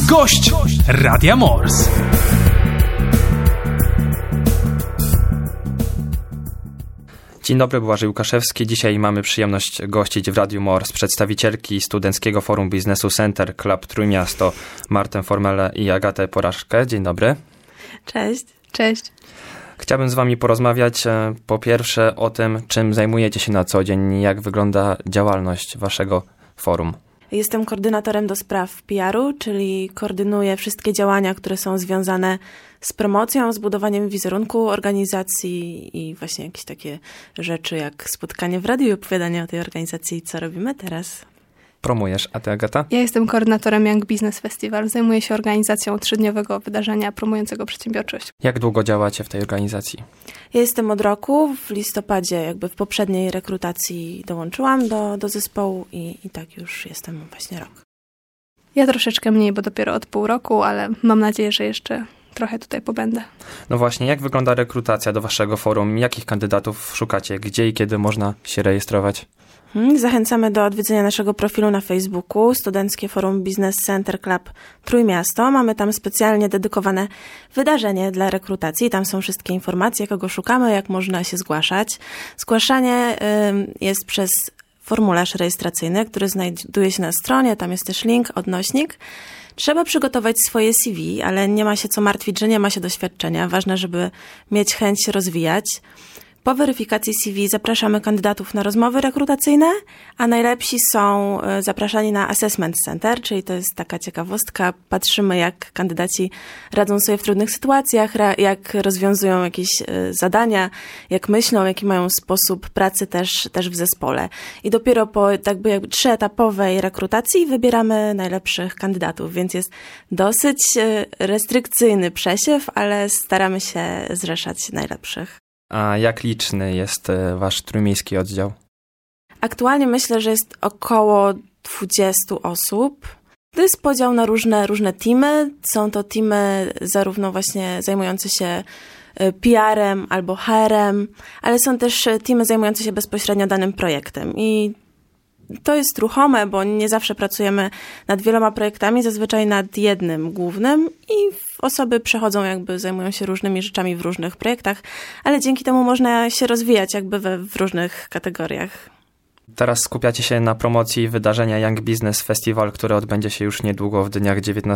Gość Radia Mors. Dzień dobry, Błażej Łukaszewski. Dzisiaj mamy przyjemność gościć w Radiu Mors przedstawicielki Studenckiego Forum Biznesu Center Club Trójmiasto Martę Formelę i Agatę Poraszkę. Dzień dobry. Cześć. Cześć. Chciałbym z wami porozmawiać po pierwsze o tym, czym zajmujecie się na co dzień, jak wygląda działalność waszego forum. Jestem koordynatorem do spraw PR-u, czyli koordynuję wszystkie działania, które są związane z promocją, z budowaniem wizerunku organizacji i właśnie jakieś takie rzeczy jak spotkanie w radiu i opowiadanie o tej organizacji, co robimy teraz. Promujesz, a ty, Agata? Ja jestem koordynatorem Young Business Festival. Zajmuję się organizacją 3-dniowego wydarzenia promującego przedsiębiorczość. Jak długo działacie w tej organizacji? Ja jestem od roku, w listopadzie w poprzedniej rekrutacji dołączyłam do zespołu i tak już jestem właśnie rok. Ja troszeczkę mniej, bo dopiero od pół roku, ale mam nadzieję, że jeszcze trochę tutaj pobędę. No właśnie, jak wygląda rekrutacja do waszego forum? Jakich kandydatów szukacie? Gdzie i kiedy można się rejestrować? Zachęcamy do odwiedzenia naszego profilu na Facebooku, Studenckie Forum Business Center Club Trójmiasto. Mamy tam specjalnie dedykowane wydarzenie dla rekrutacji. Tam są wszystkie informacje, kogo szukamy, jak można się zgłaszać. Zgłaszanie jest przez formularz rejestracyjny, który znajduje się na stronie. Tam jest też link, odnośnik. Trzeba przygotować swoje CV, ale nie ma się co martwić, że nie ma się doświadczenia. Ważne, żeby mieć chęć się rozwijać. Po weryfikacji CV zapraszamy kandydatów na rozmowy rekrutacyjne, a najlepsi są zapraszani na Assessment Center, czyli to jest taka ciekawostka. Patrzymy, jak kandydaci radzą sobie w trudnych sytuacjach, jak rozwiązują jakieś zadania, jak myślą, jaki mają sposób pracy też w zespole. I dopiero po jakby 3-etapowej rekrutacji wybieramy najlepszych kandydatów, więc jest dosyć restrykcyjny przesiew, ale staramy się zrzeszać najlepszych. A jak liczny jest wasz trójmiejski oddział? Aktualnie myślę, że jest około 20 osób. To jest podział na różne teamy. Są to teamy zarówno właśnie zajmujące się PR-em albo HR-em, ale są też teamy zajmujące się bezpośrednio danym projektem. I to jest ruchome, bo nie zawsze pracujemy nad wieloma projektami, zazwyczaj nad jednym głównym i osoby przechodzą zajmują się różnymi rzeczami w różnych projektach, ale dzięki temu można się rozwijać w różnych kategoriach. Teraz skupiacie się na promocji wydarzenia Young Business Festival, które odbędzie się już niedługo w dniach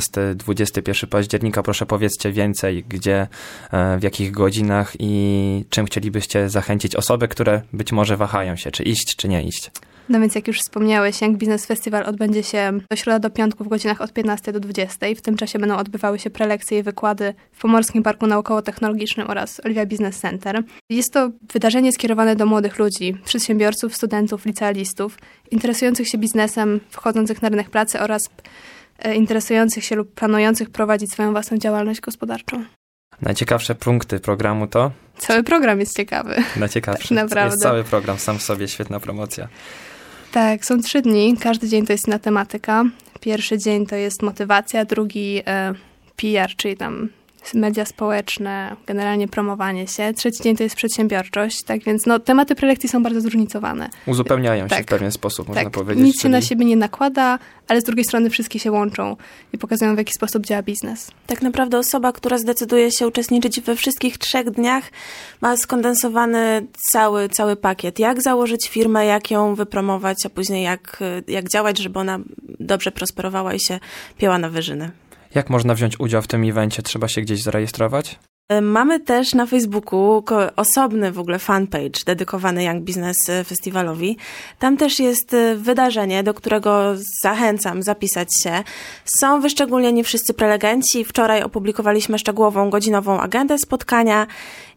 19-21 października. Proszę powiedzcie więcej, gdzie, w jakich godzinach i czym chcielibyście zachęcić osoby, które być może wahają się, czy iść, czy nie iść. No więc jak już wspomniałeś, Young Business Festival odbędzie się do środa do piątku w godzinach od 15 do 20. W tym czasie będą odbywały się prelekcje i wykłady w Pomorskim Parku Naukowo-Technologicznym oraz Oliwia Business Center. Jest to wydarzenie skierowane do młodych ludzi, przedsiębiorców, studentów, licealistów, interesujących się biznesem, wchodzących na rynek pracy oraz interesujących się lub planujących prowadzić swoją własną działalność gospodarczą. Najciekawsze punkty programu to? Cały program jest ciekawy. Najciekawszy. Tak, naprawdę. Jest cały program sam w sobie, świetna promocja. Tak, są 3 dni. Każdy dzień to jest inna tematyka. Pierwszy dzień to jest motywacja, drugi PR, czyli tam media społeczne, generalnie promowanie się. Trzeci dzień to jest przedsiębiorczość, tak więc tematy prelekcji są bardzo zróżnicowane. Uzupełniają się tak, w pewien sposób, można powiedzieć. Nic się na siebie nie nakłada, ale z drugiej strony wszystkie się łączą i pokazują, w jaki sposób działa biznes. Tak naprawdę osoba, która zdecyduje się uczestniczyć we wszystkich 3 dniach, ma skondensowany cały pakiet. Jak założyć firmę, jak ją wypromować, a później jak działać, żeby ona dobrze prosperowała i się pięła na wyżyny. Jak można wziąć udział w tym evencie? Trzeba się gdzieś zarejestrować? Mamy też na Facebooku osobny w ogóle fanpage dedykowany Young Business Festiwalowi. Tam też jest wydarzenie, do którego zachęcam zapisać się. Są wyszczególnieni wszyscy prelegenci. Wczoraj opublikowaliśmy szczegółową godzinową agendę spotkania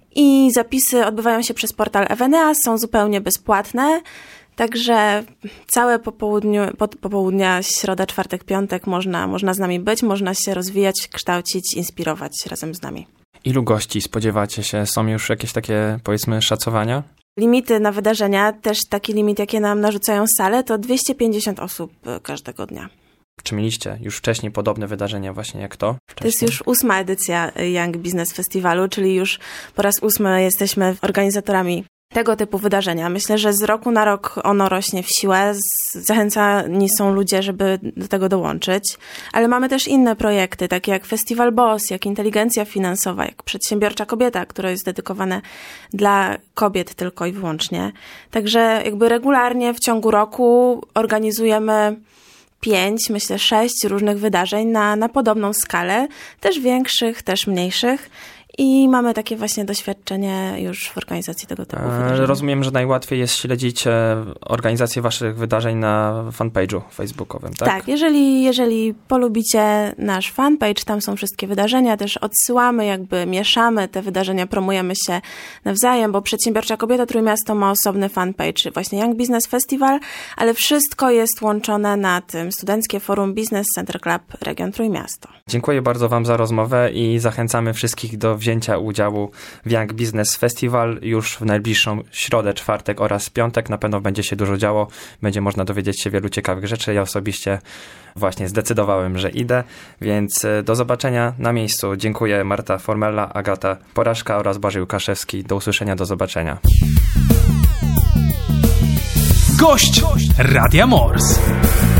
i zapisy odbywają się przez portal Eveneas, są zupełnie bezpłatne. Także całe popołudnia, środa, czwartek, piątek można z nami być, można się rozwijać, kształcić, inspirować razem z nami. Ilu gości spodziewacie się? Są już jakieś takie, powiedzmy, szacowania? Limity na wydarzenia, też taki limit, jakie nam narzucają sale, to 250 osób każdego dnia. Czy mieliście już wcześniej podobne wydarzenia właśnie jak to? To jest już 8. edycja Young Business Festiwalu, czyli już po raz 8 jesteśmy organizatorami tego typu wydarzenia. Myślę, że z roku na rok ono rośnie w siłę, zachęcani są ludzie, żeby do tego dołączyć, ale mamy też inne projekty, takie jak Festiwal BOSS, jak Inteligencja Finansowa, jak Przedsiębiorcza Kobieta, które jest dedykowane dla kobiet tylko i wyłącznie. Także jakby regularnie w ciągu roku organizujemy 5, myślę 6 różnych wydarzeń na podobną skalę, też większych, też mniejszych. I mamy takie właśnie doświadczenie już w organizacji tego typu wydarzeń. Rozumiem, że najłatwiej jest śledzić organizację waszych wydarzeń na fanpage'u facebookowym, tak? Tak, jeżeli polubicie nasz fanpage, tam są wszystkie wydarzenia, też odsyłamy, mieszamy te wydarzenia, promujemy się nawzajem, bo Przedsiębiorcza Kobieta Trójmiasto ma osobny fanpage, właśnie Young Business Festival, ale wszystko jest łączone na tym Studenckie Forum Business Center Club Region Trójmiasto. Dziękuję bardzo wam za rozmowę i zachęcamy wszystkich do wzięcia udziału w Young Business Festival już w najbliższą środę, czwartek oraz piątek. Na pewno będzie się dużo działo, będzie można dowiedzieć się wielu ciekawych rzeczy. Ja osobiście właśnie zdecydowałem, że idę, więc do zobaczenia na miejscu. Dziękuję. Marta Formella, Agata Poraszka oraz Błażej Łukaszewski. Do usłyszenia, do zobaczenia. Gość Radia Mors.